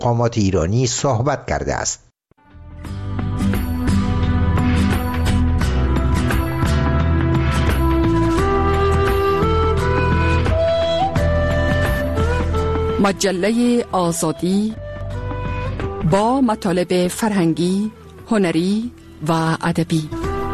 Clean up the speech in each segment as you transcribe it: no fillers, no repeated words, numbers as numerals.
مقامات ایرانی صحبت کرده است. مجله آزادی با مطالب فرهنگی، هنری و ادبی.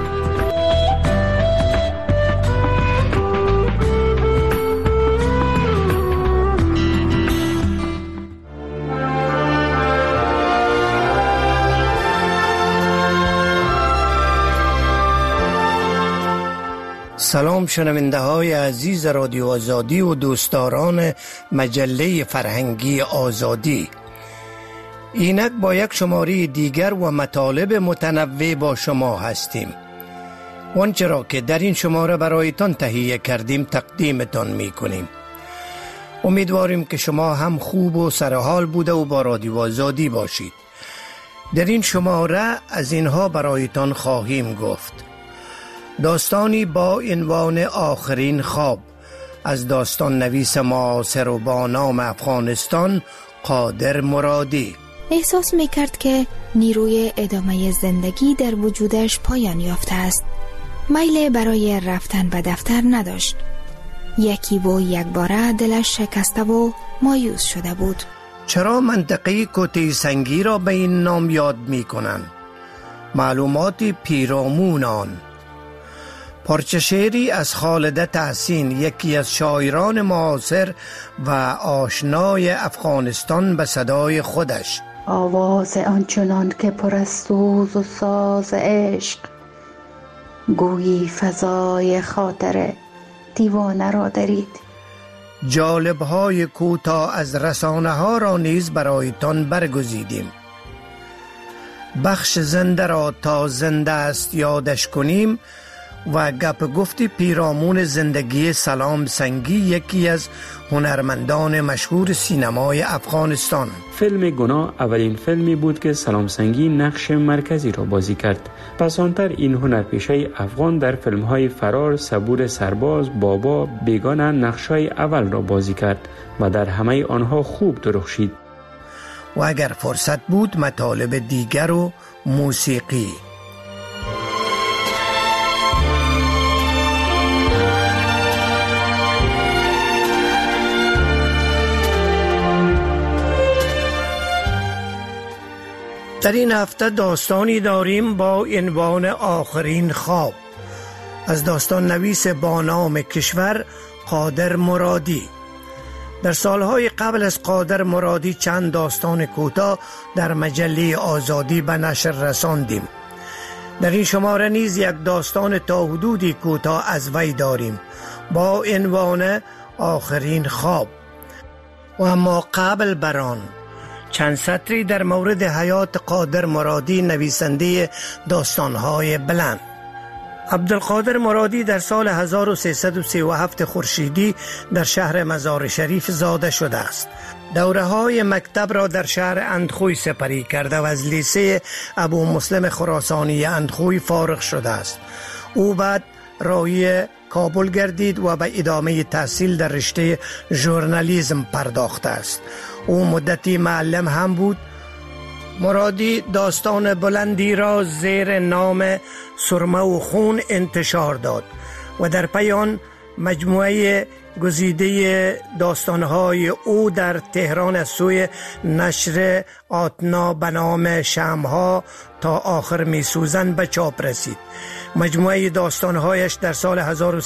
سلام شنونده های عزیز رادیو آزادی و دوستداران مجله فرهنگی آزادی. اینک با یک شماره دیگر و مطالب متنوع با شما هستیم. آنچه را که در این شماره برایتان تهیه کردیم تقدیمتان می کنیم. امیدواریم که شما هم خوب و سرحال بوده و با رادیو آزادی باشید. در این شماره از اینها برایتان خواهیم گفت: داستانی با عنوان آخرین خواب از داستان نویس معاصر و با نام افغانستان قادر مرادی. احساس میکرد که نیروی ادامه زندگی در وجودش پایان یافته است. میل برای رفتن به دفتر نداشت. یکی و یک باره دلش شکسته و مایوس شده بود. چرا منطقه کوته سنگی را به این نام یاد میکنند؟ معلومات پیرامون آن. پارچه شعری از خالده تحسین، یکی از شاعران معاصر و آشنای افغانستان، به صدای خودش: آواز آنچنان که پر از سوز و ساز عشق، گویی فضای خاطر دیوانه را درید. جالب‌های کوتاه از رسانه ها را نیز برایتان برگزیدیم. بخش زنده را تا زنده است یادش کنیم و گپ گفتی پیرامون زندگی سلام سنگی، یکی از هنرمندان مشهور سینمای افغانستان. فیلم گناه اولین فیلمی بود که سلام سنگی نقش مرکزی را بازی کرد. پس آنتر این هنرپیشه افغان در فیلم‌های فرار، صبور سرباز، بابا، بیگانه نقش‌های اول را بازی کرد و در همه آنها خوب درخشید. و اگر فرصت بود مطالب دیگر و موسیقی. در این هفته داستانی داریم با عنوان آخرین خواب از داستان نویس با نام کشور قادر مرادی. در سالهای قبل از قادر مرادی چند داستان کوتاه در مجله آزادی به نشر رساندیم. در این شماره نیز یک داستان تا حدودی کوتاه از وی داریم با عنوان آخرین خواب. و اما قبل بر آن چند سطری در مورد حیات قادر مرادی، نویسنده داستانهای بلند. عبدالقادر مرادی در سال 1337 خورشیدی در شهر مزار شریف زاده شده است. دوره‌های مکتب را در شهر اندخوی سپری کرده و از لیسه ابو مسلم خراسانی اندخوی فارغ شده است. او بعد راهی کابل گردید و به ادامه تحصیل در رشته ژورنالیسم پرداخته است. او مدتی معلم هم بود. مرادی داستان بلندی را زیر نام سرمه و خون انتشار داد و در پی آن مجموعه گزیده داستانهای او در تهران از سوی نشر آتنا به نام شمع‌ها تا آخر میسوزند به چاپ رسید. مجموعه داستانهایش در سال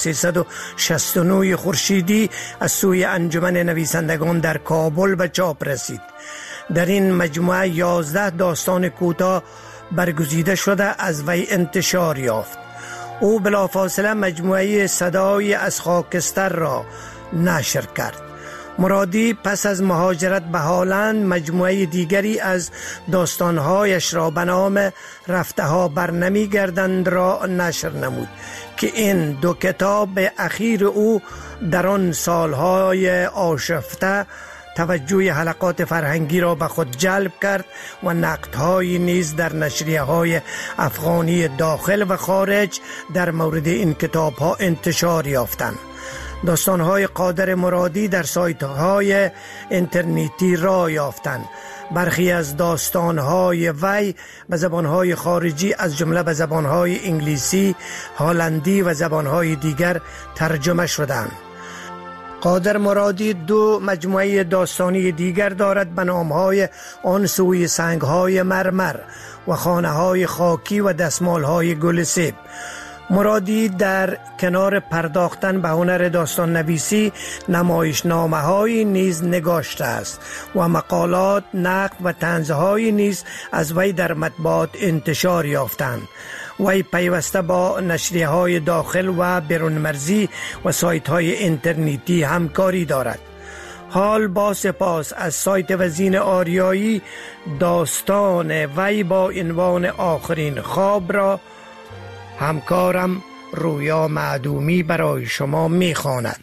1369 خورشیدی از سوی انجمن نویسندگان در کابل به چاپ رسید. در این مجموعه 11 داستان کوتاه برگزیده شده از وی انتشار یافت. او بلافاصله مجموعه صدای از خاکستر را نشر کرد. مرادی پس از مهاجرت به هلند مجموعه دیگری از داستانهایش را به نام رفته ها بر نمی گردند را نشر نمود که این دو کتاب اخیر او در آن سالهای آشفته توجه حلقات فرهنگی را به خود جلب کرد و نقدهای نیز در نشریه های افغانی داخل و خارج در مورد این کتاب ها انتشار یافتند. داستانهای قادر مرادی در سایت های اینترنتی را یافتند. برخی از داستان‌های وی به زبان‌های خارجی از جمله به زبان‌های انگلیسی، هلندی و زبان‌های دیگر ترجمه شدند. قادر مرادی 2 مجموعه داستانی دیگر دارد به نام‌های آن سوی سنگ‌های مرمر و خانه‌های خاکی و دستمال‌های گل سیب. مرادی در کنار پرداختن به هنر داستان نویسی نمایشنامه‌هایی نیز نگاشته است و مقالات، نقد و طنزهای نیز از وی در مطبوعات انتشار یافتند. وی پیوسته با نشریه‌های داخل و بیرون مرزی و سایت‌های اینترنتی همکاری دارد. حال با سپاس از سایت وزین آریایی داستان وی با عنوان آخرین خواب را همکارم رویا معدومی برای شما می‌خواند.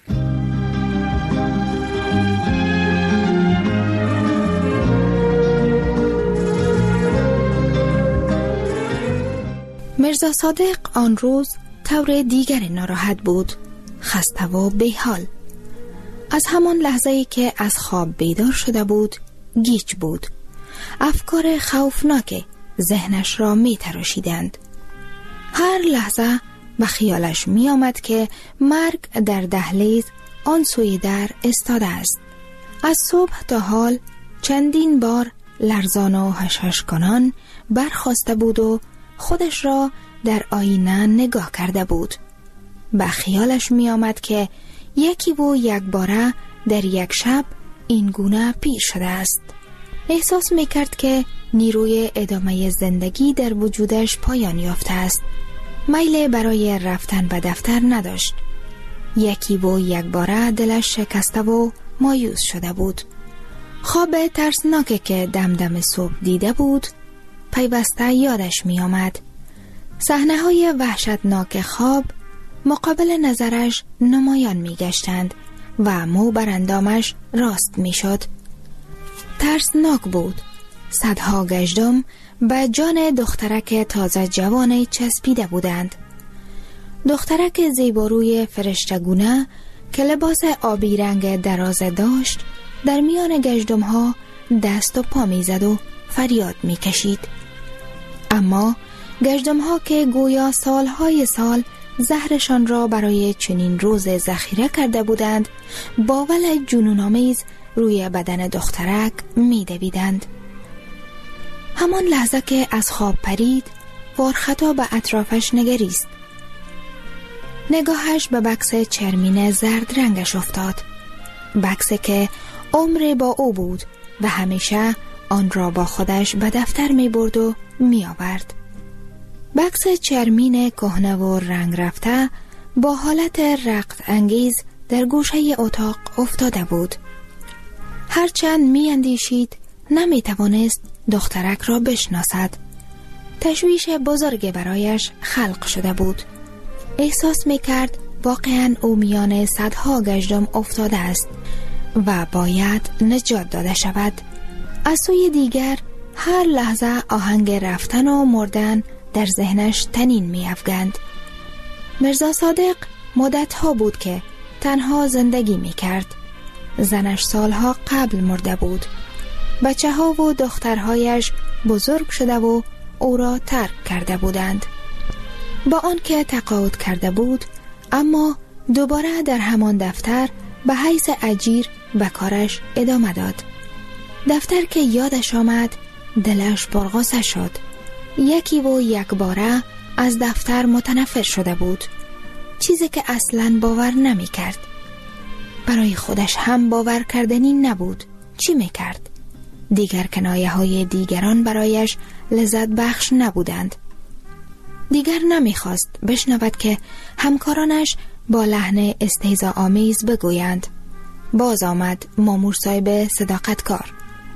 مرزا صادق آن روز طور دیگر ناراحت بود، خسته و بی‌حال. از همان لحظه‌ای که از خواب بیدار شده بود گیج بود. افکار خوفناک ذهنش را می‌تراشیدند. هر لحظه به خیالش می آمد که مرگ در دهلیز آن سوی در استاده است. از صبح تا حال چندین بار لرزان و هشهش کنان برخاسته بود و خودش را در آینه نگاه کرده بود. به خیالش می آمد که یکی و یک باره در یک شب این گونه پیر شده است. احساس می کرد که نیروی ادامه زندگی در وجودش پایان یافته است. میل برای رفتن به دفتر نداشت. یکی و یک باره دلش شکسته و مایوس شده بود. خواب ترسناکی که دم صبح دیده بود پیوسته یادش می آمد. صحنه های وحشتناک خواب مقابل نظرش نمایان می گشتند و مو بر اندامش راست می شد. ترسناک بود. صدها گشتم به جان دخترک تازه جوانی چسبیده بودند. دخترک زیباروی فرشتگونه که لباس آبی رنگ درازه داشت در میان گشتم‌ها دست و پا می‌زد و فریاد می‌کشید. اما گشتم‌ها که گویا سالهای سال زهرشان را برای چنین روز ذخیره کرده بودند با ولع جنون‌آمیز روی بدن دخترک می‌دویدند. همان لحظه که از خواب پرید وارخطا به اطرافش نگریست. نگاهش به بکس چرمین زرد رنگش افتاد. بکسی که عمر با او بود و همیشه آن را با خودش به دفتر می برد و می آورد. بکس چرمین کهنه و رنگ رفته با حالت رقص انگیز در گوشه اتاق افتاده بود. هرچند می اندیشید نمی توانست دخترک را بشناسد. تشویش بزرگ برایش خلق شده بود. احساس می کرد واقعاً او میان صدها گشتم افتاده است و باید نجات داده شود. از سوی دیگر هر لحظه آهنگ رفتن و مردن در ذهنش تنین می افگند. مرزا صادق مدتها بود که تنها زندگی می کرد. زنش سالها قبل مرده بود. بچه ها و دخترهایش بزرگ شده و او را ترک کرده بودند. با آنکه تقاعد کرده بود اما دوباره در همان دفتر به حیث اجیر به کارش ادامه داد. دفتر که یادش آمد دلش پرغصه شد. یکی و یک باره از دفتر متنفر شده بود. چیزی که اصلاً باور نمی کرد. برای خودش هم باور کردنی نبود. چی می کرد؟ دیگر کنایه های دیگران برایش لذت بخش نبودند. دیگر نمیخواست بشنود که همکارانش با لحن استهزاآمیز بگویند. باز آمد مامور صاحب صداقتکار.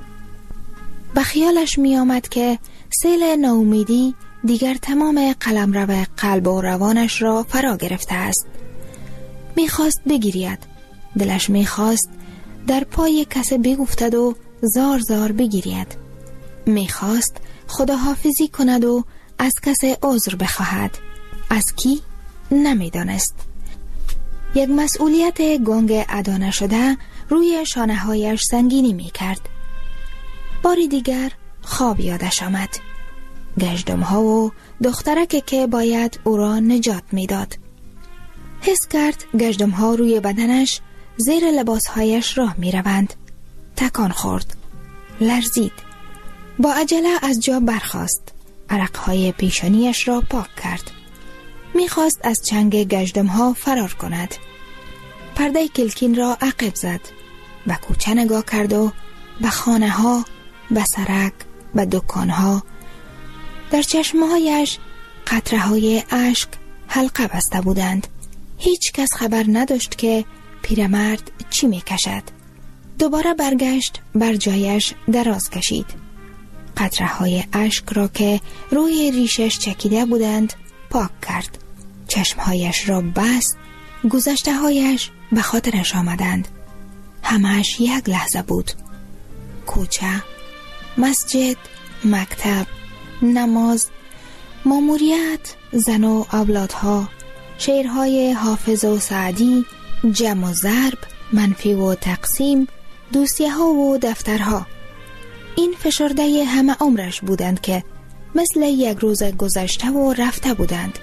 به خیالش می آمد که سیل ناامیدی دیگر تمام قلمرو قلب و روانش را فرا گرفته است. میخواست بگیرید. دلش میخواست در پای کسی بیفتد و زار زار بگیرید. میخواست خداحافظی کند و از کسی عذر بخواهد. از کی؟ نمیدانست. یک مسئولیت گنگ ادا نشده روی شانه‌هایش سنگینی میکرد. باری دیگر خواب یادش آمد. گشتم ها و دخترکی که باید او را نجات میداد. حس کرد گشتم ها روی بدنش زیر لباسهایش راه می روند. تکان خورد. لرزید. با عجله از جا برخاست. عرقهای پیشانیش را پاک کرد. می خواست از چنگ گشتم ها فرار کند. پرده کلکین را عقب زد. به کوچه نگاه کرد و به خانه ها، به سرک، به دکان ها. در چشمهایش قطره های اشک حلقه بسته بودند. هیچ کس خبر نداشت که پیرمرد چی می کشد. دوباره برگشت، بر جایش دراز کشید. قطره های اشک را که روی ریشش چکیده بودند پاک کرد. چشمهایش را بست. گذشته هایش به خاطرش آمدند. همه‌اش یک لحظه بود. کوچه، مسجد، مکتب، نماز، ماموریت، زن و اولادها، شعرهای حافظ و سعدی، جمع و ضرب، منفی و تقسیم، دوسیه ها و دفترها. این فشرده همه عمرش بودند که مثل یک روز گذشته و رفته بودند.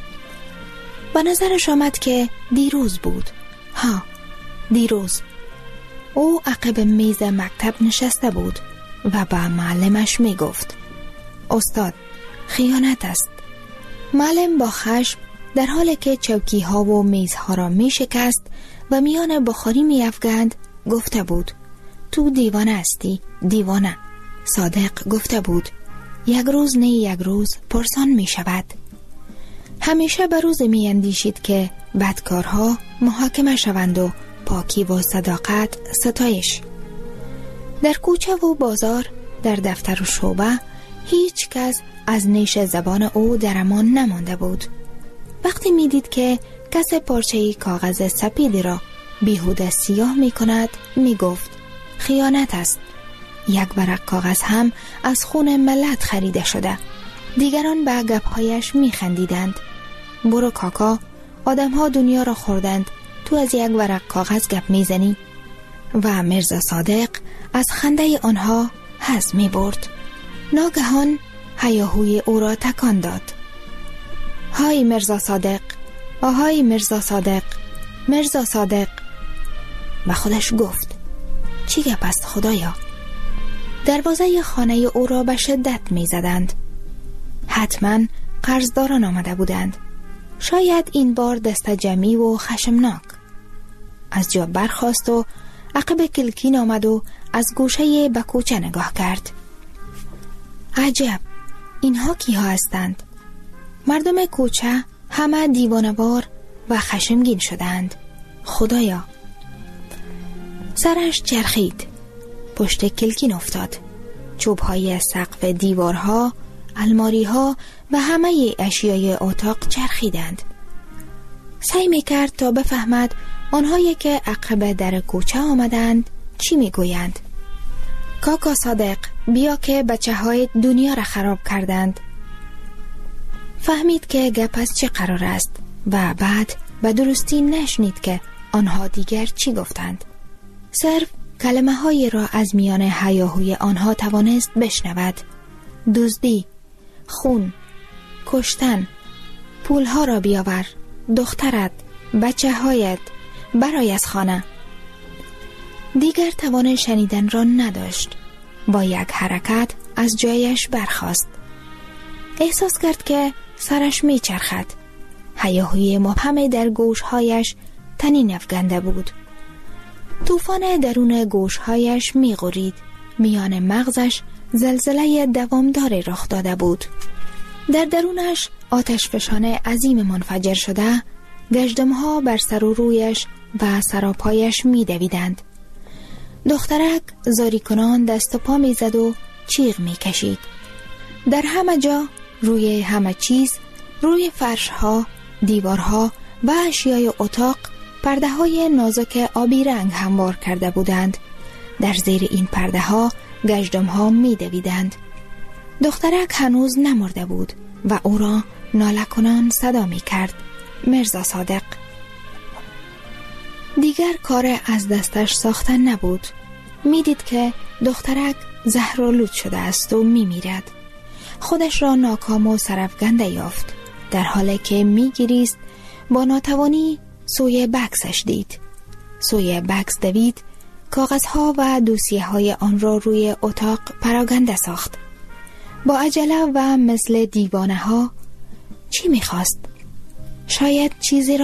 به نظرش آمد که دیروز بود. دیروز. او عقب میز مکتب نشسته بود و به معلمش می گفت: استاد، خیانت است. معلم با خشم در حالی که چوکی ها و میزها را می شکست و میان بخاری می افگند گفته بود: تو دیوانه هستی، دیوانه. صادق گفته بود: یک روز نه یک روز پرسان می شود. همیشه به روز می اندیشید که بدکارها محاکمه شوند و پاکی و صداقت ستایش. در کوچه و بازار، در دفتر و شعبه هیچ کس از نیش زبان او در امان نمانده بود. وقتی می دید که کس پارچه کاغذ سپیدی را بیهوده سیاه می کند می گفت: خیانت است. یک ورق کاغذ هم از خون ملت خریده شده. دیگران به گپ‌هایش می خندیدند. برو کاکا، آدم ها دنیا را خوردند، تو از یک ورق کاغذ گپ می زنی. و میرزا صادق از خنده آنها حظ می برد. ناگهان هیاهوی او را تکان داد. های میرزا صادق، آهای میرزا صادق، میرزا صادق. به خودش گفت: چی گپ است خدایا؟ دروازه خانه او را به شدت می زدند. حتما قرضداران آمده بودند. شاید این بار دست جمعی و خشمناک. از جا برخاست و عقب کلکین آمد و از گوشه به کوچه نگاه کرد. عجب، اینها کیها هستند؟ مردم کوچه همه دیوانه‌وار و خشمگین شدند. خدایا! سرش چرخید. پشت کلکین افتاد. چوب‌های سقف دیوارها، الماری‌ها و همه اشیای اتاق چرخیدند. سعی می‌کرد تا بفهمد آنهایی که عقب در کوچه آمدند چی میگویند. کاکا صادق، بیا که بچه‌های دنیا را خراب کردند. فهمید که گپ از چه قرار است و بعد به درستی نشنید که آنها دیگر چی گفتند. صرف کلمه هایی را از میان هیاهوی آنها توانست بشنود. دزدی، خون، کشتن، پولها را بیاور، دخترت، بچه هایت، برای از خانه. دیگر توان شنیدن را نداشت. با یک حرکت از جایش برخاست. احساس کرد که سرش می چرخد. هیاهوی مبهم در گوشهایش طنین افکنده بود. طوفان درون گوشهایش می غرید. میان مغزش زلزله دوامدار رخ داده بود. در درونش آتشفشان عظیم منفجر شده، گشتم‌ها بر سر و رویش و سراپایش می دویدند. دخترک زاری کنان دست و پا می زد و چیغ می کشید. در همه جا، روی همه چیز، روی فرشها، دیوارها و اشیای اتاق پرده های نازک آبی رنگ هموار کرده بودند. در زیر این پرده ها گشتم ها می دویدند. دخترک هنوز نمرده بود و او را ناله کنان صدا می کرد: میرزا صادق. دیگر کار از دستش ساختن نبود. می دید که دخترک زهرآلود شده است و میمیرد. خودش را ناکام و سرفکنده یافت، در حالی که میگریست با ناتوانی سوی بکسش دید. سوی بکس دوید، کاغذها و دوسیه های آن را روی اتاق پراگنده ساخت. با عجله و مثل دیوانه ها چی میخواست؟ شاید چیزی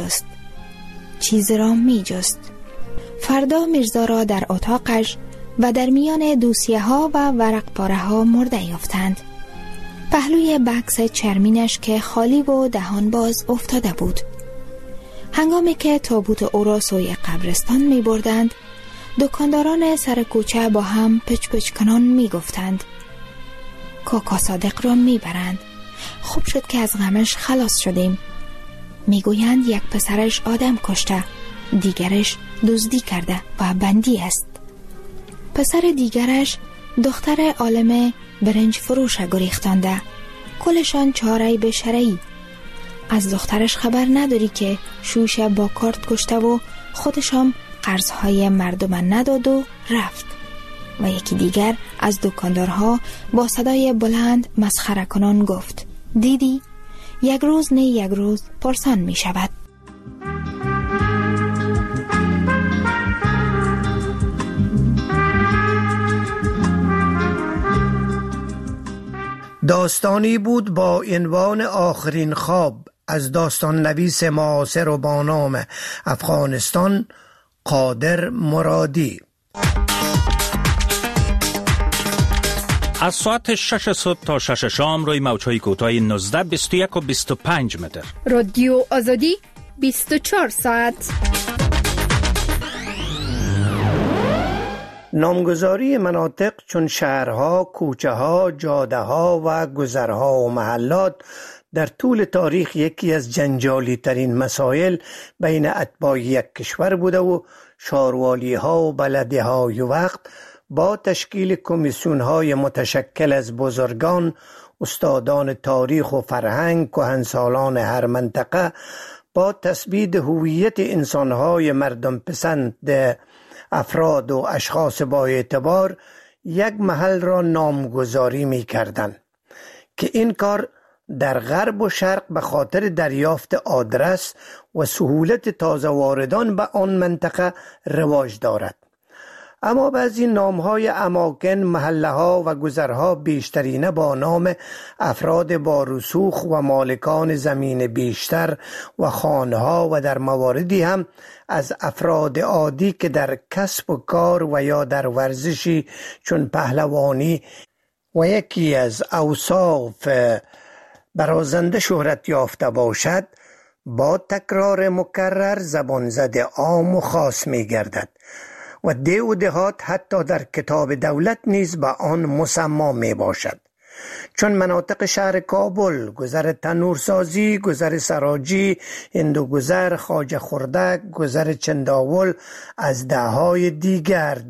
را میجست. فردا میرزا را در اتاقش و در میان دوسیه ها و ورق پاره ها مرده یافتند. پهلوی بکس چرمینش که خالی و دهان باز افتاده بود. هنگامی که تابوت او را سوی قبرستان می بردند، دکانداران سر کوچه با هم پچ پچ کنان می گفتند کاکا صادق را می برند. خوب شد که از غمش خلاص شدیم. می گویند یک پسرش آدم کشته، دیگرش دزدی کرده و بندی است. پسر دیگرش دختر عالم برنج فروش گریختانده، کلشان چاره به شرعی. از دخترش خبر نداری که شوش با کارت کشته و خودشم قرضهای مردم نداد و رفت. و یکی دیگر از دکاندارها با صدای بلند مسخره کنان گفت دیدی؟ یک روز نه یک روز پرسان می شود. داستانی بود با عنوان آخرین خواب از داستان نویس معاصر و با نام افغانستان قادر مرادی. از ساعت 6 صبح تا 6 شام روی موج‌های کوتاه 19، 21 و 25 متر. رادیو آزادی 24 ساعت. نامگذاری مناطق چون شهرها، کوچه‌ها، جاده‌ها و گذرها و محلات در طول تاریخ یکی از جنجالی ترین مسائل بین اتباع یک کشور بوده و شاروالی‌ها و بلدی‌های وقت با تشکیل کمیسیون‌های متشکل از بزرگان، استادان تاریخ و فرهنگ، کهنسالان هر منطقه، با تثبیت هویت انسان‌های مردم پسند افراد و اشخاص با اعتبار یک محل را نامگذاری می کردند که این کار در غرب و شرق به خاطر دریافت آدرس و سهولت تازه واردان به آن منطقه رواج دارد. اما بعضی نامهای اماکن، محله ها و گذرها بیشترینه با نام افراد با رسوخ و مالکان زمین بیشتر و خانها و در مواردی هم از افراد عادی که در کسب و کار و یا در ورزشی چون پهلوانی و یکی از اوصاف برازنده شهرت یافته باشد، با تکرار مکرر زبان زده عام و خاص می گردد و ده و دهات حتی در کتاب دولت نیز به آن مسما می باشد. چون مناطق شهر کابل، گذر تنورسازی، گذر سراجی، هندوگذر، خواجه خردک، گذر چنداول از دههای دیگر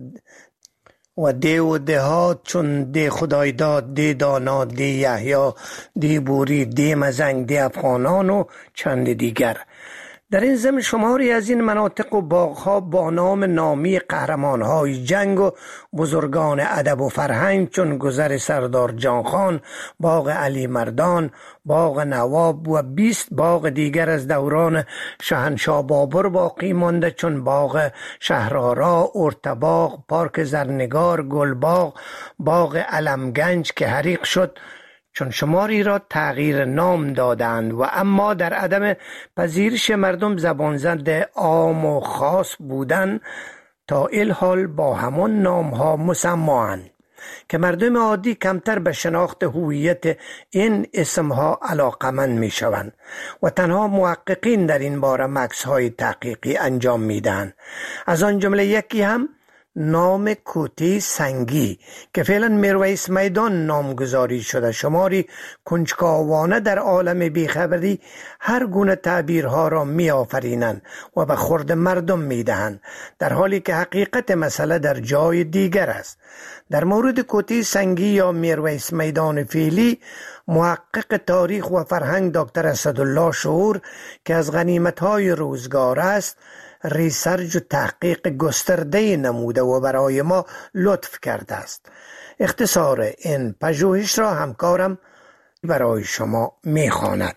و ده و دهات چون ده خدایداد، ده دانا، ده یحیی، ده بوری، ده مزنگ، ده افغانان و چند دیگر. در این ضمن شماری از این مناطق و باغها با نام نامی قهرمانهای جنگ و بزرگان ادب و فرهنگ چون گذر سردار جانخان، باغ علی مردان، باغ نواب و 20 باغ دیگر از دوران شاهنشاه بابر باقی مانده چون باغ شهرآرا، ارتباغ، پارک زرنگار، گلباغ، باغ علمگنج که حریق شد، چون شماری را تغییر نام دادند و اما در عدم پذیرش مردم زبان زده عام و خاص بودند تا الحال با همان نامها مسمااند که مردم عادی کمتر به شناخت هویت این اسمها علاقمند می شوند و تنها محققین در این باره مکث‌های تحقیقی انجام می دهند. از آن جمله یکی هم نام کوته سنگی که فعلا میرویس میدان نامگذاری شده، شماری کنجکاوانه در عالم بیخبری هر گونه تعبیرها را می آفرینند و به خورد مردم می دهند، در حالی که حقیقت مسئله در جای دیگر است. در مورد کوته سنگی یا میرویس میدان فعلی، محقق تاریخ و فرهنگ دکتر اسدالله شعور که از غنیمت‌های روزگار است، ریسرچ و تحقیق گسترده نموده و برای ما لطف کرده است. اختصار این پژوهش را همکارم برای شما می‌خواند.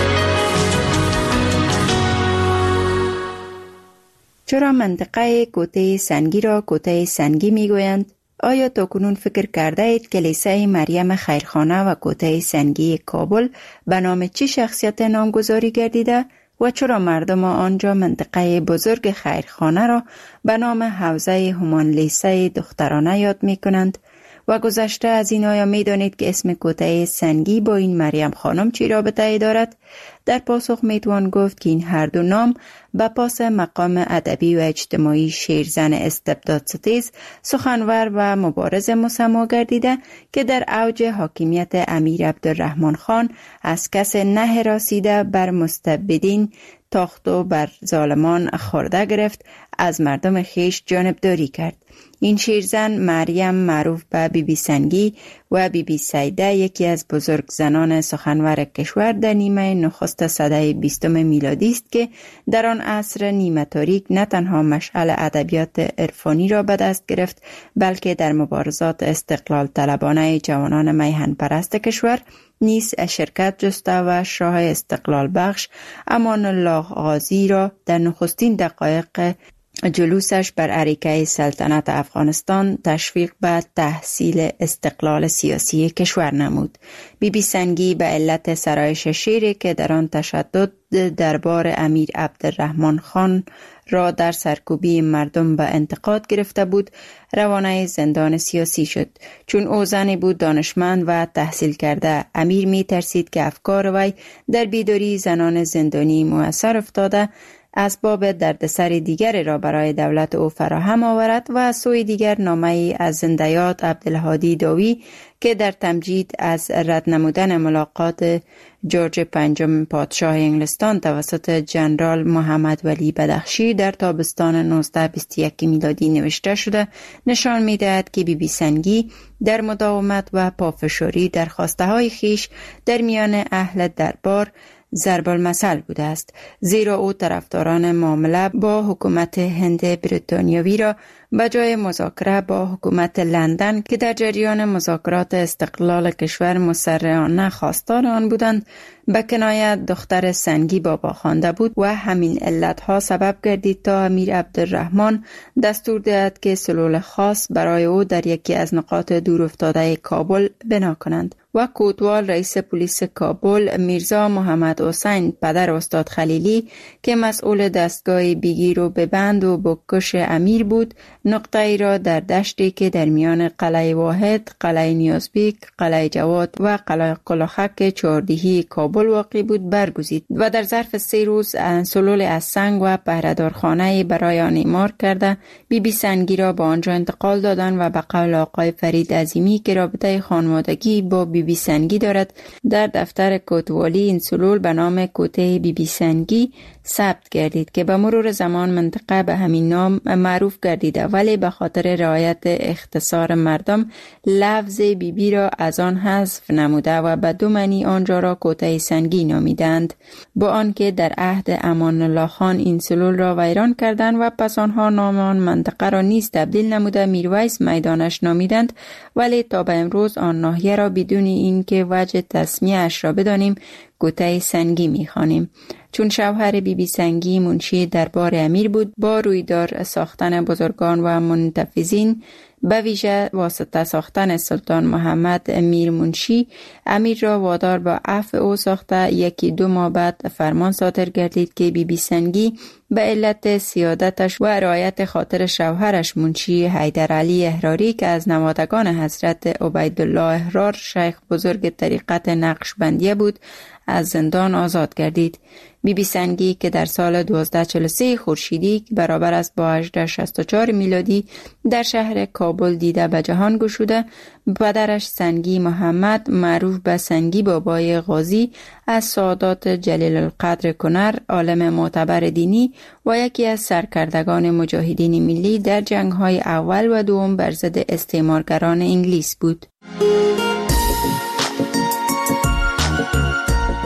چرا منطقه کوته سنگی را کوته سنگی میگویند؟ آیا تاکنون فکر کرده اید کلیسای مریم خیرخانه و کوته سنگی کابل به نام چه شخصیت نامگذاری گردیده و چرا مردم آنجا منطقه بزرگ خیرخانه را به نام حوزه همان لیسه دخترانه یاد می کنند؟ و گذشته از این آیا می دانید که اسم کوته سنگی با این مریم خانم چی رابطه دارد؟ در پاسخ می توان گفت که این هر دو نام به پاس مقام ادبی و اجتماعی شیرزن استبداد ستیز، سخنور و مبارز مسما گردیده که در اوج حاکمیت امیر عبدالرحمن خان از کس نه راسیده بر مستبدین تاخت و بر ظالمان خورده گرفت، از مردم خیش جانبداری کرد. این شیرزن مریم معروف به بیبی سنگی و بیبی سیده یکی از بزرگ زنان سخنور کشور در نیمه نخست سده 20 میلادی است که در آن عصر نیمه تاریک نه تنها مشعل ادبیات عرفانی را به دست گرفت، بلکه در مبارزات استقلال طلبانه جوانان میهن پرست کشور نیز شرکت جسته و شاه استقلال بخش امان الله غازی را در نخستین دقایق جلوسش بر اریکه سلطنت افغانستان تشویق به تحصیل استقلال سیاسی کشور نمود. بیبی سنگی به علت سرایش شیری که در آن تشدد دربار امیر عبدالرحمن خان را در سرکوبی مردم به انتقاد گرفته بود، روانه زندان سیاسی شد. چون او زنی بود دانشمند و تحصیل کرده، امیر می ترسید که افکار وی در بیداری زنان زندانی مؤثر افتاده اسباب دردسر دیگر را برای دولت او فراهم آورد و از سوی دیگر نامه‌ای از زنده‌یاد عبدالهادی داوی که در تمجید از رد نمودن ملاقات جورج پنجم پادشاه انگلستان توسط جنرال محمد ولی بدخشی در تابستان 1921 میلادی نوشته شده نشان می‌دهد که بیبی سنگی در مداومت و پافشاری در خواسته‌های خیش در میان اهل دربار ضرب المثل بوده است، زیرا او طرفداران معامله با حکومت هند بریتانیایی را به جای مذاکره با حکومت لندن که در جریان مذاکرات استقلال کشور مسرعانه خواستار آن بودند به کنایه دختر سنگی بابا خوانده بود و همین علتها سبب گردید تا امیر عبدالرحمن دستور دهد که سلول خاص برای او در یکی از نقاط دور افتاده کابل بنا کنند و کوتوال رئیس پلیس کابل میرزا محمد حسین پدر استاد خلیلی که مسئول دستگاه بیگیر و ببند و بکش امیر بود، نقطه ای را در دشتی که در میان قلعه واحد، قلعه نیازبیک، قلعه جواد و قلعه قلاخک چهاردیهی کابل واقع بود برگزید و در ظرف 3 روز سلول از سنگ و پهردارخانه برای آن اعمار کرده بیبی سنگی را به آنجا انتقال دادند و به قول آقای فرید عظیمی که رابطه خانوادگی با بیبی سنگی دارد در دفتر کوتوالی این سلول به نام کوته بیبی سنگی ثبت گردید که به مرور زمان منطقه به همین نام معروف گردیده، ولی به خاطر رعایت اختصار مردم لفظ بیبی را از آن حذف نموده و به 2 معنی آنجا را کوته سنگی نامیدند. با آنکه در عهد امان الله خان این سلول را ویران کردند و پس آنها نام آن منطقه را نیز تبدیل نموده میرویس میدانش نامیدند، ولی تا به امروز آن ناحیه را بدون اینکه وجه تسمیه اش را بدانیم کوته سنگی می‌خوانیم. چون شوهر بیبی سنگی منشی دربار امیر بود، با رویدار ساختن بزرگان و منتفذین به ویژه واسطه ساختن سلطان محمد امیر منشی، امیر را وادار با عفو او ساخته 1-2 ماه بعد فرمان صادر گردید که بیبی سنگی به علت سیادتش و رعایت خاطر شوهرش منشی حیدرعلی احراری که از نوادگان حضرت عبیدالله احرار شیخ بزرگ طریقت نقشبندیه بود از زندان آزاد گردید. بیبی سنگی که در سال 1243 خورشیدی برابر است با 1864 میلادی در شهر کابل دیده به جهان گشوده، پدرش سنگی محمد معروف به سنگی بابای غازی از سادات جلیل القدر کنر، عالم معتبر دینی و یکی از سرکردگان مجاهدین ملی در جنگ‌های اول و دوم بر ضد استعمارگران انگلیس بود.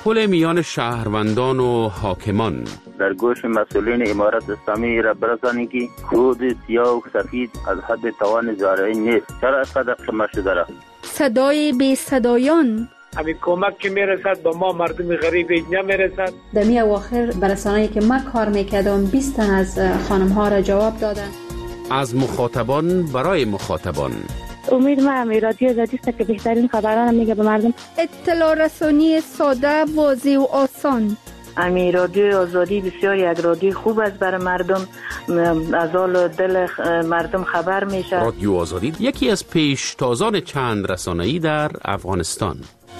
پل میان شهروندان و حاکمان. در گوش مسئولین امارت اسلامی را برسانید که کود سیاه و سفید از حد توان زارعی نیست. چرا اینقدر شما شده را؟ صدای بی صدایان. همین کمک که میرسد به ما مردم غریب نمیرسد. دمی اواخر برسانه‌ای که ما کار میکردم 20 تن از خانم ها را جواب دادن. از مخاطبان برای مخاطبان. امید ما رادیو آزادی است که بهترین خبران میگه به مردم. اطلاع رسانی ساده، واضح و آسان. رادیو آزادی بسیار یک رادیو خوب است برای مردم، از حال دل مردم خبر میشه. رادیو آزادی یکی از پیشتازان چند رسانه‌ای در افغانستان.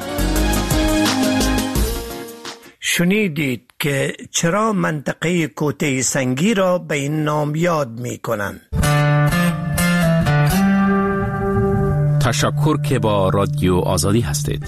شنیدید که چرا منطقه کوته سنگی را به این نام یاد می کنند. تشکر که با رادیو آزادی هستید.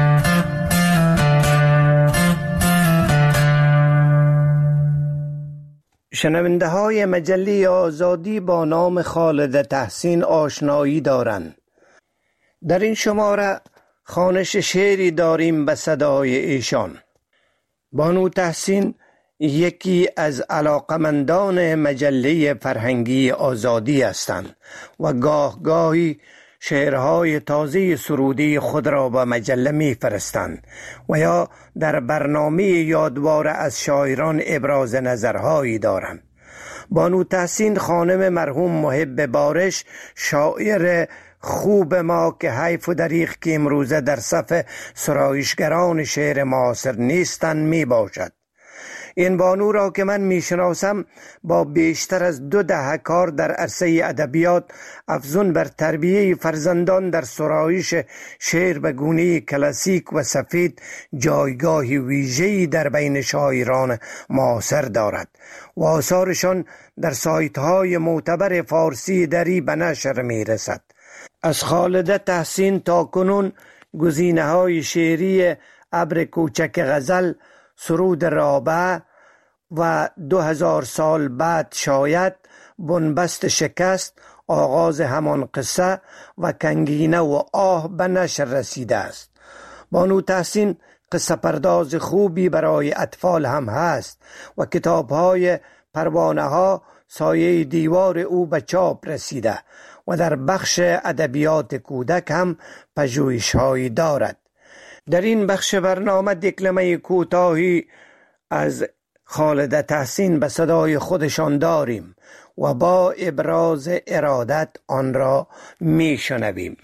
شنونده های مجله آزادی با نام خالد تحسین آشنایی دارند. در این شماره خوانش شعری داریم به صدای ایشان. بانو تحسین یکی از علاقمندان مجله فرهنگی آزادی هستند و گاهی شعرهای تازه سرودی خود را به مجله می فرستند و یا در برنامه یادوار از شاعران ابراز نظرهایی دارند. بانو تحسین خانم مرحوم محب بارش، شاعر خوب ما که حیف و دریغ که امروزه در صف سرایشگران شعر معاصر نیستند می باشد. این بانو را که من میشناسم با بیشتر از 2 دهه کار در عرصه ادبیات افزون بر تربیه فرزندان در سرایش شعر به گونه کلاسیک و سفید جایگاهی ویژه‌ای در بین شاعران معاصر دارد و آثارشان در سایت‌های معتبر فارسی دری به نشر میرسد. از خالد تحسین تا کنون گزینه‌های شعری ابر کوچک غزل، سرود رابعه و 2000 سال بعد شاید، بنبست شکست، آغاز همان قصه و کنگینه و آه به نشر رسیده است. بانو تحسین قصه پرداز خوبی برای اطفال هم هست و کتاب‌های پروانه ها سایه دیوار او به چاپ رسیده و در بخش ادبیات کودک هم پژوهش‌هایی دارد. در این بخش برنامه دکلمه کوتاهی از خالد تحسین به صدای خودشان داریم و با ابراز ارادت آن را می شنویم.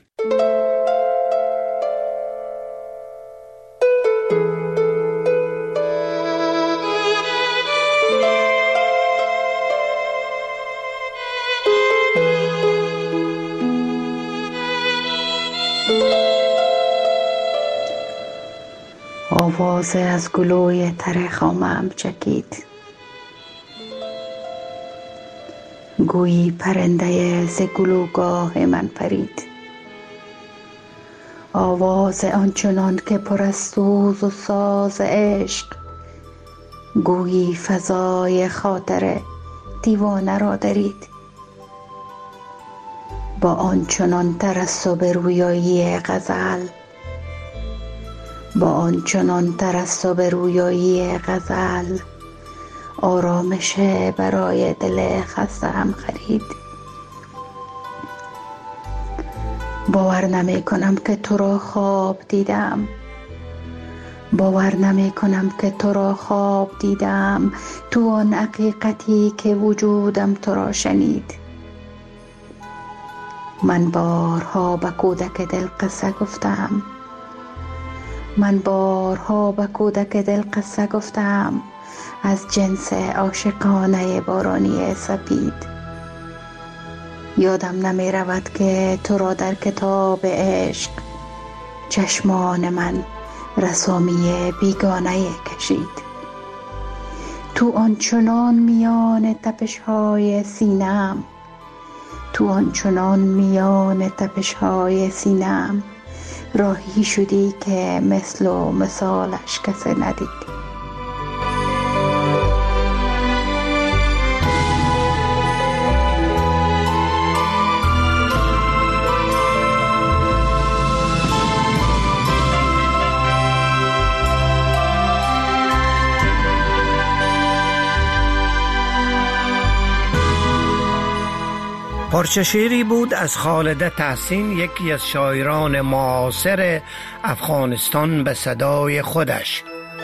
آواز از گلوی تر خامم چکید، گویی پرنده ز گلوگاه من پرید. آواز آنچنان که پر از سوز و ساز عشق، گویی فضای خاطر دیوانه را درید. با آنچنان ترسب رویایی غزل، با آنچنان ترسب رویایی غزل، آرامش برای دل خسته هم خرید. باور نمی کنم که تو را خواب دیدم، باور نمی کنم که تو را خواب دیدم، تو آن حقیقتی که وجودم تو را شنید. من بارها به کودک دل قصه گفتم، من بارها به کودک دل قصه گفتم، از جنس عاشقانه بارانی سپید. یادم نمی رود که تو را در کتاب عشق چشمان من رسامی بیگانه کشید. تو آنچنان میان تپش‌های سینم، تو آنچنان میان تپش‌های سینم، راهی شدی که مثل و مثالش کسی ندید. پارچه شعری بود از خالده تحسین، یکی از شاعران معاصر افغانستان، به صدای خودش.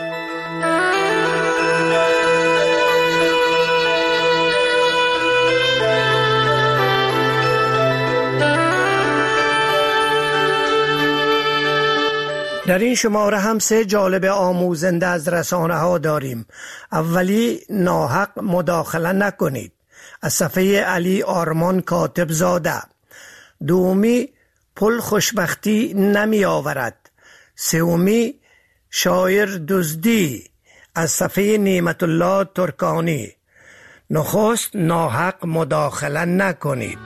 در این شماره هم 3 جالب آموزنده از رسانه ها داریم. اولی، ناحق مداخله نکنید، از صفحه علی آرمان کاتب زاده. دومی، پل خوشبختی نمی آورد. سومی، شاعر دزدی، از صفحه نعمت الله ترکانی. نخست، ناحق مداخله نکنید.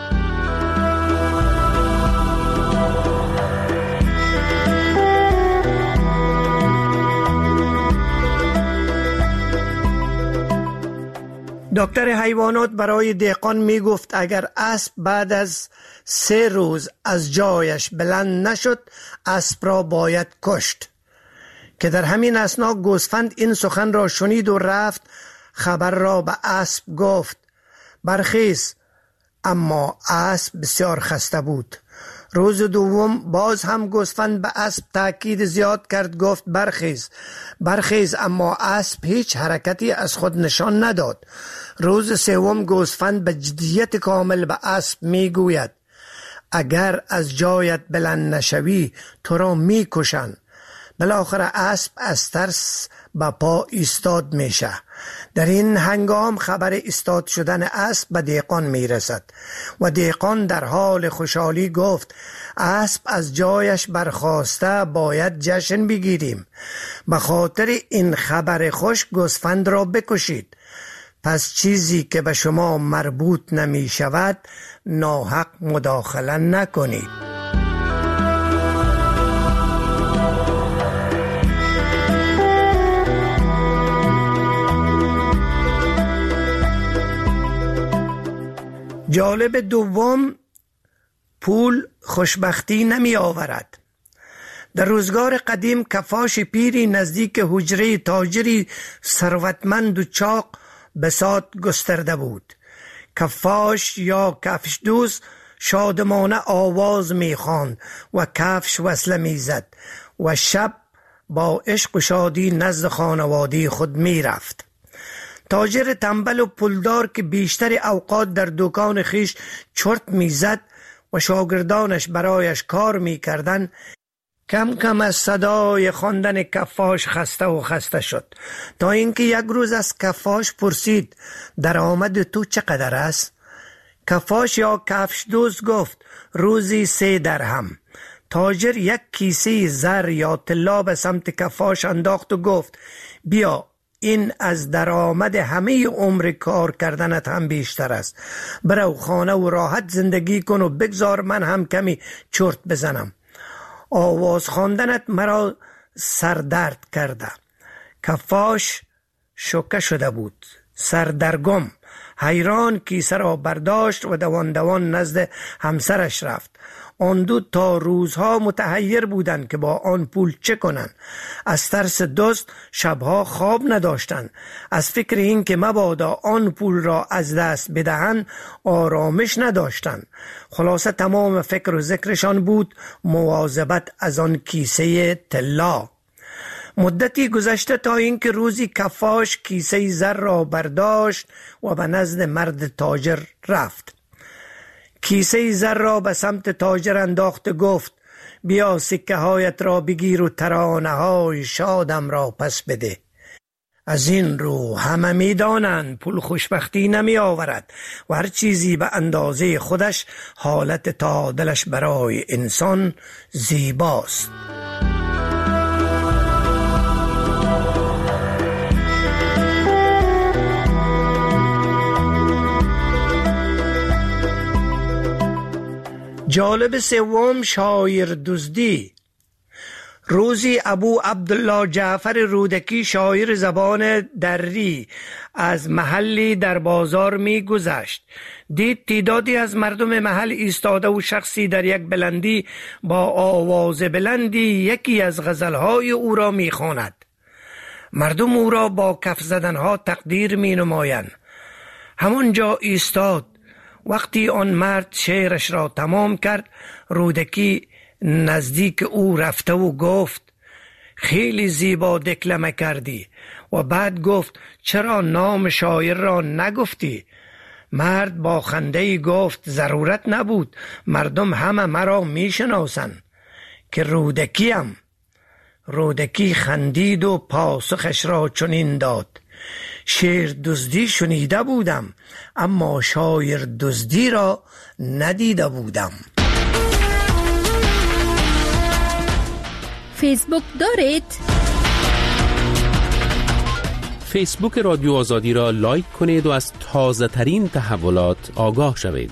دکتر حیوانات برای دهقان می گفت اگر اسب بعد از 3 روز از جایش بلند نشد، اسب را باید کشت. که در همین اثنا گوسفند این سخن را شنید و رفت خبر را به اسب گفت. برخیز. اما اسب بسیار خسته بود. روز دوم باز هم گوسفند به اسب تاکید زیاد کرد، گفت برخیز برخیز، اما اسب هیچ حرکتی از خود نشان نداد. روز سوم گوسفند به جدیت کامل به اسب میگوید اگر از جایت بلند نشوی تو را میکشن. بالاخره اسب از ترس به پا ایستاد میشه. در این هنگام خبر ایستاد شدن اسب به دهقان میرسد و دهقان در حال خوشحالی گفت اسب از جایش برخاسته، باید جشن بگیریم. به خاطر این خبر خوش گوسفند را بکشید. پس چیزی که به شما مربوط نمی شود ناحق مداخله نکنید. جالب دوم، پول خوشبختی نمی آورد. در روزگار قدیم کفاش پیری نزدیک حجره تاجری ثروتمند و چاق بساط گسترده بود. کفاش یا کفش دوز شادمانه آواز می خواند و کفش وصله می زد و شب با عشق و شادی نزد خانواده خود می رفت. تاجر تنبل و پولدار که بیشتر اوقات در دکان خیش چرت میزد و شاگردانش برایش کار میکردند، کم کم از صدای خواندن کفاش خسته شد، تا اینکه یک روز از کفاش پرسید درآمد تو چقدر است؟ کفاش یا کفش دوز گفت روزی 3 درهم. تاجر یک کیسه زر یا طلا به سمت کفاش انداخت و گفت بیا، این از درآمد همه عمر کار کردنت هم بیشتر است. برو خانه و راحت زندگی کن و بگذار من هم کمی چرت بزنم. آواز خواندنت مرا سردرد کرده. کفاش شوکه شده بود، سردرگم، حیران کیسه را برداشت و دوان نزد همسرش رفت. آن دو تا روزها متحیر بودند که با آن پول چه کنند. از ترس دزد شبها خواب نداشتند. از فکر این که مبادا آن پول را از دست بدهند آرامش نداشتند. خلاصه تمام فکر و ذکرشان بود مواظبت از آن کیسه طلا. مدتی گذشته تا اینکه روزی کفاش کیسه زر را برداشت و به نزد مرد تاجر رفت. کیسه زر را به سمت تاجر انداخت و گفت بیا سکه هایت را بگیر و ترانه های شادم را پس بده. از این رو همه می دانند پول خوشبختی نمی آورد و هر چیزی به اندازه خودش حالت تعادلش برای انسان زیباست. جالب سوم، شاعر دزدی. روزی ابو عبدالله جعفر رودکی شاعر زبان دری از محلی در بازار می گذشت. دید تعدادی از مردم محل ایستاده و شخصی در یک بلندی با آواز بلندی یکی از غزلهای او را می خواند. مردم او را با کف زدنها تقدیر می نمایند. همانجا ایستاد وقتی آن مرد شعرش را تمام کرد، رودکی نزدیک او رفته و گفت خیلی زیبا دکلمه کردی. و بعد گفت چرا نام شاعر را نگفتی؟ مرد با خنده‌ای گفت ضرورت نبود، مردم همه مرا میشناسند که رودکیم. رودکی خندید و پاسخش را چنین داد: شعر دزدی شنیده بودم، اما شاعر دزدی را ندیده بودم. فیسبوک دارید؟ فیسبوک رادیو آزادی را لایک کنید و از تازه ترین تحولات آگاه شوید.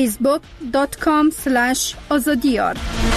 facebook.com/azadiyar.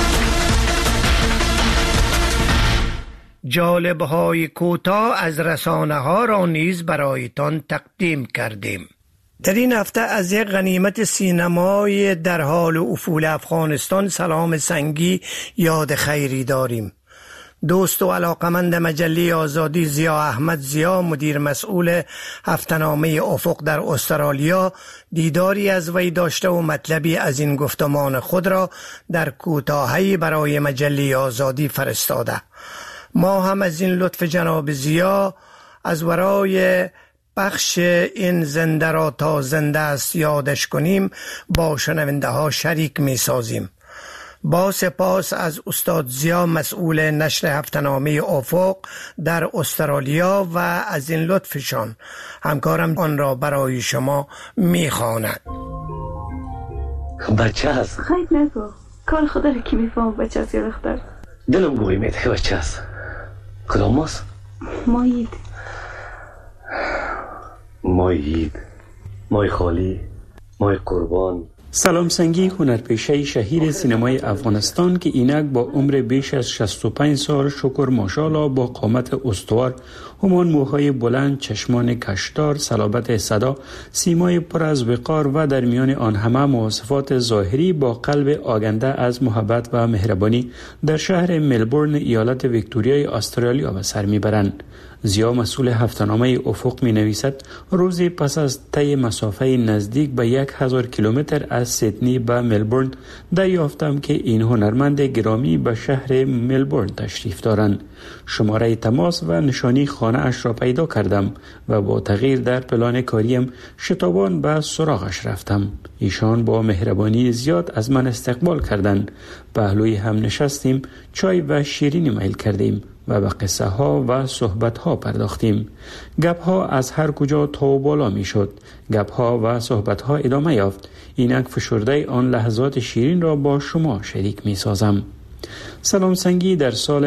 جالب‌های کوتاه از رسانه ها را نیز برایتان تقدیم کردیم. در این هفته از یک غنیمت سینمای در حال افول افغانستان سلام سنگی یاد خیری داریم. دوست و علاقمند مجله آزادی زیا احمد زیا، مدیر مسئول هفته‌نامه افق در استرالیا، دیداری از وی داشته و مطلبی از این گفتمان خود را در کوتاهی برای مجله آزادی فرستاده. ما هم از این لطف جناب زیا از ورای بخش این زنده را تا زنده است یادش کنیم با شنونده ها شریک می سازیم. با سپاس از استاد زیا مسئول نشر هفته‌نامه افق در استرالیا و از این لطفشان، همکارم آن را برای شما می خواند. بچه هست؟ خیلی نگو، کار خدا را کی میفهم بچه هست یا دختر؟ دلم گویی میده بچه هست. کدام ماست؟ مایید مای خالی، مای قربان. سلام سنگی هنرپیشه شهیر سینمای افغانستان که اینک با عمر بیش از 65 سال شکر ماشاءالله با قامت استوار، همان موهای بلند، چشمان کشدار، صلابت صدا، سیمای پر از وقار و در میان آن همه مواصفات ظاهری با قلب آگنده از محبت و مهربانی در شهر ملبورن ایالت ویکتوریای استرالیا به سر میبرند. زیا مسئول هفته‌نامه افق می نویسد روزی پس از طی مسافه نزدیک به 1000 کیلومتر از سیدنی به ملبورن دریافتم که این هنرمند گرامی به شهر ملبورن تشریف دارند. شماره تماس و نشانی خانه اش را پیدا کردم و با تغییر در پلان کاریم شتابان به سراغش رفتم. ایشان با مهربانی زیاد از من استقبال کردند. پهلوی هم نشستیم، چای و شیرینی میل کردیم و به قصه ها و صحبت ها پرداختیم. گپ ها از هر کجا تا و بالا می شد. گپ ها و صحبت ها ادامه یافت. اینک فشرده آن لحظات شیرین را با شما شریک می سازم. سلام سنگی در سال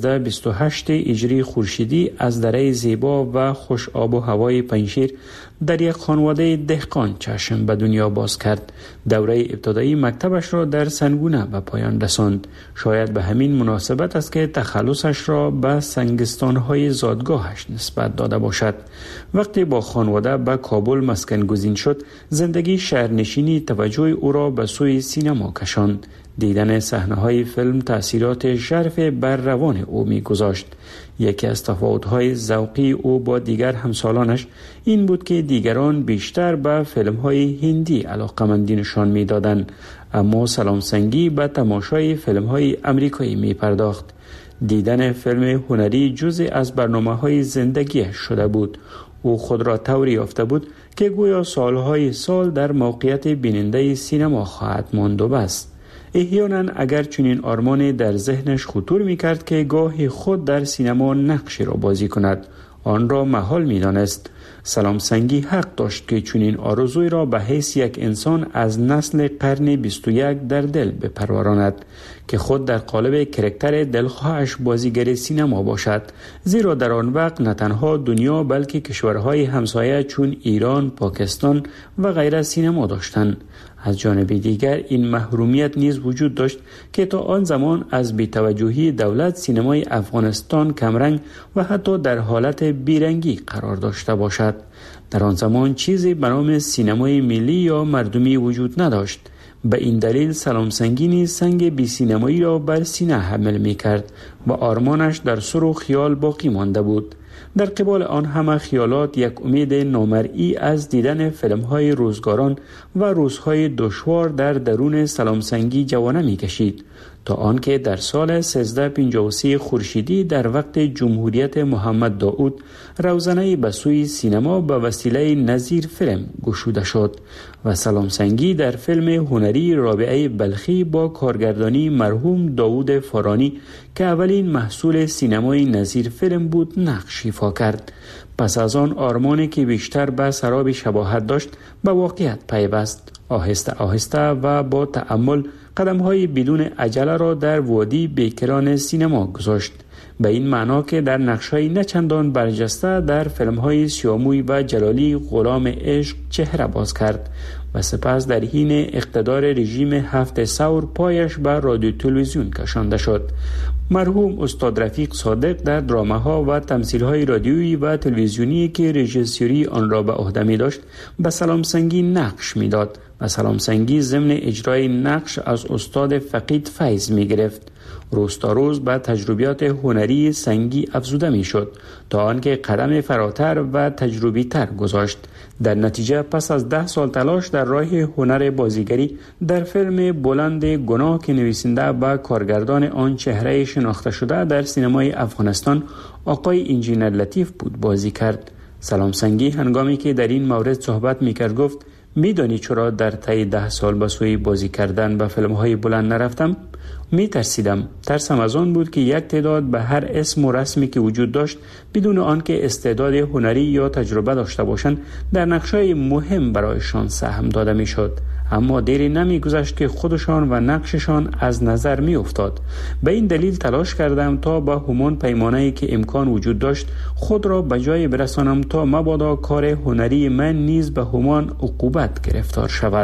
1328 هجری خورشیدی از دره زیبا و خوش آب و هوای پنجشیر در یک خانواده دهقان چشم به دنیا باز کرد. دوره ابتدایی مکتبش را در سنگونه به پایان رساند. شاید به همین مناسبت است که تخلصش را به سنگستان‌های زادگاهش نسبت داده باشد. وقتی با خانواده به کابل مسکن گزین شد، زندگی شهرنشینی توجه او را به سوی سینما کشاند. دیدن صحنه‌های فیلم تأثیرات ژرف بر روان او می‌گذاشت. یکی از تفاوت‌های ذوقی او با دیگر همسالانش این بود که دیگران بیشتر به فیلم‌های هندی علاقه‌مندی نشان می‌دادند، اما سلام سنگی به تماشای فیلم‌های آمریکایی می‌پرداخت. دیدن فیلم هنری جزء از برنامه‌های زندگیش شده بود. او خود را طوری یافته بود که گویا سالهای سال در موقعیت بیننده سینما خواهد ماند و بس. احیانا اگر چنین آرمانی در ذهنش خطور می‌کرد که گاهی خود در سینما نقشی را بازی کند، آن را محال می‌دانست. سلام سنگی حق داشت که چنین آرزوی را به حیث یک انسان از نسل قرن 21 در دل بپروراند که خود در قالب کرکتر دلخواهش بازیگر سینما باشد، زیرا در آن وقت نه تنها دنیا بلکه کشورهای همسایه چون ایران، پاکستان و غیره سینما داشتند. از جانب دیگر این محرومیت نیز وجود داشت که تا آن زمان از بی‌توجهی دولت سینمای افغانستان کمرنگ و حتی در حالت بیرنگی قرار داشته باشد. در آن زمان چیزی به نام سینمای ملی یا مردمی وجود نداشت. به این دلیل سلام سنگی سنگ بی سینمایی را بر سینه حمل می کرد و آرمانش در سر و خیال باقی مانده بود. در قبال آن همه خیالات یک امید نامرئی از دیدن فیلم‌های روزگاران و روزهای دشوار در درون سلامسنگی جوانه می‌کشید تا آنکه در سال 1353 خورشیدی در وقت جمهوریت محمد داود روزنه به سوی سینما به وسیله نظیر فیلم گشوده شد و سلامسنگی در فیلم هنری رابعه بلخی با کارگردانی مرحوم داود فارانی که اولین محصول سینمای نظیر فیلم بود نقش ایفا کرد. پس از آن آرمانی که بیشتر به سراب شباهت داشت به واقعیت پیوست. آهسته آهسته و با تأمل قدم‌های بدون عجله را در وادی بیکران سینما گذاشت، به این معنا که در نقش‌های نچندان برجسته در فیلم‌های سیاموی و جلالی غلام عشق چهره باز کرد و سپس در حین اقتدار رژیم 7 ثور پایش به رادیو تلویزیون کشانده شد. مرحوم استاد رفیق صادق در دراماها و تمثیل‌های رادیویی و تلویزیونی که رژیسوری آن را به عهده می داشت به سلامسنگی نقش می‌داد و سلامسنگی ضمن اجرای نقش از استاد فقید فیض می گرفت. روز تا روز به تجربیات هنری سنگی افزوده می شد تا آنکه قدم فراتر و تجربی تر گذاشت. در نتیجه پس از 10 سال تلاش در راه هنر بازیگری در فیلم بلند گناه که نویسنده و کارگردان آن چهره شناخته شده در سینمای افغانستان آقای انجینر لطیف بود بازی کرد. سلامسنگی هنگامی که در این مورد صحبت می‌کرد گفت: می‌دانی چرا در طی 10 سال به سوی بازی کردن به فیلم‌های بلند نرفتم؟ می‌ترسیدم. ترسم از آن بود که یک تعداد به هر اسم و رسمی که وجود داشت بدون آنکه استعداد هنری یا تجربه داشته باشند در نقش‌های مهم برایشان سهم داده می‌شد. اما دیری نمی‌گذشت که خودشان و نقششان از نظر می‌افتاد. به این دلیل تلاش کردم تا با همان پیمانه‌ای که امکان وجود داشت خود را به جای برسانم تا مبادا کار هنری من نیز به همان عقوبت گرفتار شود.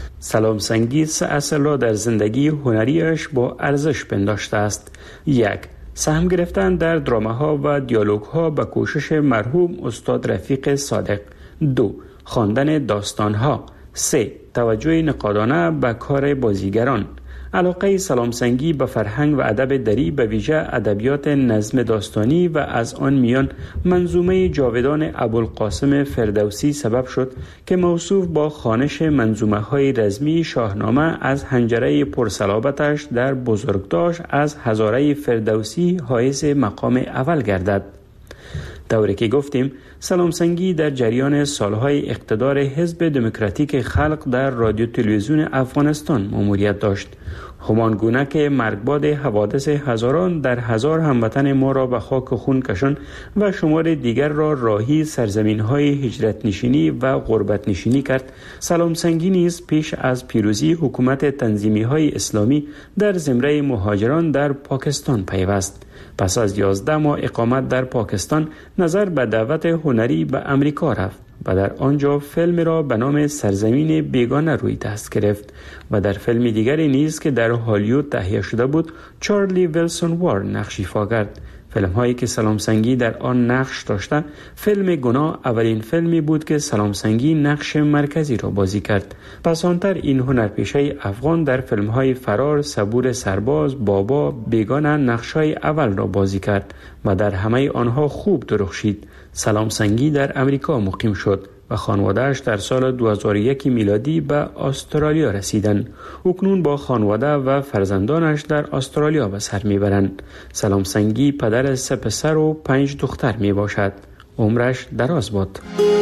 سلامسنگی 3 اصل را در زندگی هنریش با ارزش پنداشته است. 1. سهم گرفتن در دراماها و دیالوگ‌ها به کوشش مرحوم استاد رفیق صادق. 2. خواندن داستان‌ها. 3. توجه نقادانه به کار بازیگران. علاقه سلامسنگی به فرهنگ و ادب دری به ویژه ادبیات نظم داستانی و از آن میان منظومه جاودان ابوالقاسم فردوسی سبب شد که موصوف با خوانش منظومه‌های رزمی شاهنامه از حنجره پرصلابتش در بزرگداشت از هزاره فردوسی حایز مقام اول گردد. طوری که گفتیم سلامسنگی در جریان سالهای اقتدار حزب دموکراتیک خلق در رادیو تلویزیون افغانستان مأموریت داشت. همان گونه که مرگباد حوادث هزاران در هزار هموطن ما را به خاک خون کشان و شمار دیگر را راهی سرزمین‌های هجرت نشینی و غربت نشینی کرد، سلامسنگی نیز پیش از پیروزی حکومت تنظیمی‌های اسلامی در زمره مهاجران در پاکستان پیوست. پس از 11 ماه اقامت در پاکستان نظر به دعوت هنری به امریکا رفت و در آنجا فیلم را به نام سرزمین بیگانه روی دست گرفت و در فیلم دیگری نیز که در هالیوود تهیه شده بود چارلی ویلسون وار نقش ایفا کرد. فیلم هایی که سلامسنگی در آن نقش داشته، فیلم گناه اولین فیلمی بود که سلامسنگی نقش مرکزی را بازی کرد. پس آنتر این هنرپیشه افغان در فیلم های فرار، صبور سرباز، بابا، بیگانه نقش های اول را بازی کرد و در همه آنها خوب درخشید. سلامسنگی در امریکا مقیم شد و خانواده‌اش در سال 2001 میلادی به استرالیا رسیدند. اکنون با خانواده و فرزندانش در استرالیا به سر میبرند. سلامسنگی پدر 3 پسر و 5 دختر می باشد. عمرش دراز باد.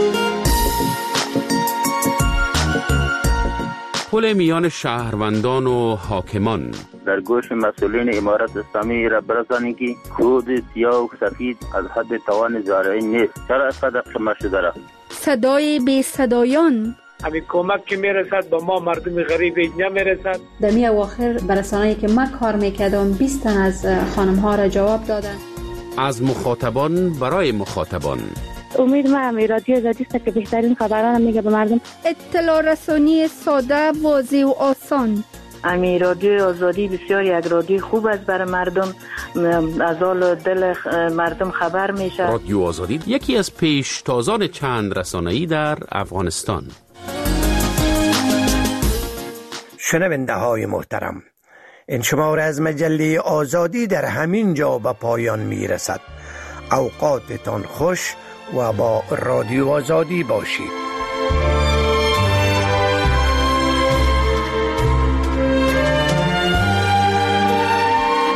پل میان شهروندان و حاکمان در گوش مسئولین امارت اسلامی را برسانید که کود سیاه و سفید از حد توان زارعی نیست. چرا از قدر شما شده را؟ صدای بی صدایان همین کمک که میرسد با ما مردم غریب نمیرسد. در می اواخر برسانه‌ای که من کار میکردم 20 تن از خانم ها را جواب دادن. از مخاطبان برای مخاطبان. امید من رادیو آزادی است که بهترین خبران میگه به مردم. اطلاع رسانی ساده، واضح و آسان. امی رادیو آزادی بسیار یک رادیو خوب است برای مردم، از حال دل مردم خبر میشه. رادیو آزادی یکی از پیشتازان چند رسانه‌ای در افغانستان. شنونده های محترم، این شماره از مجله آزادی در همین جا به پایان می رسد. اوقاتتان خوش و با رادیو آزادی باشید.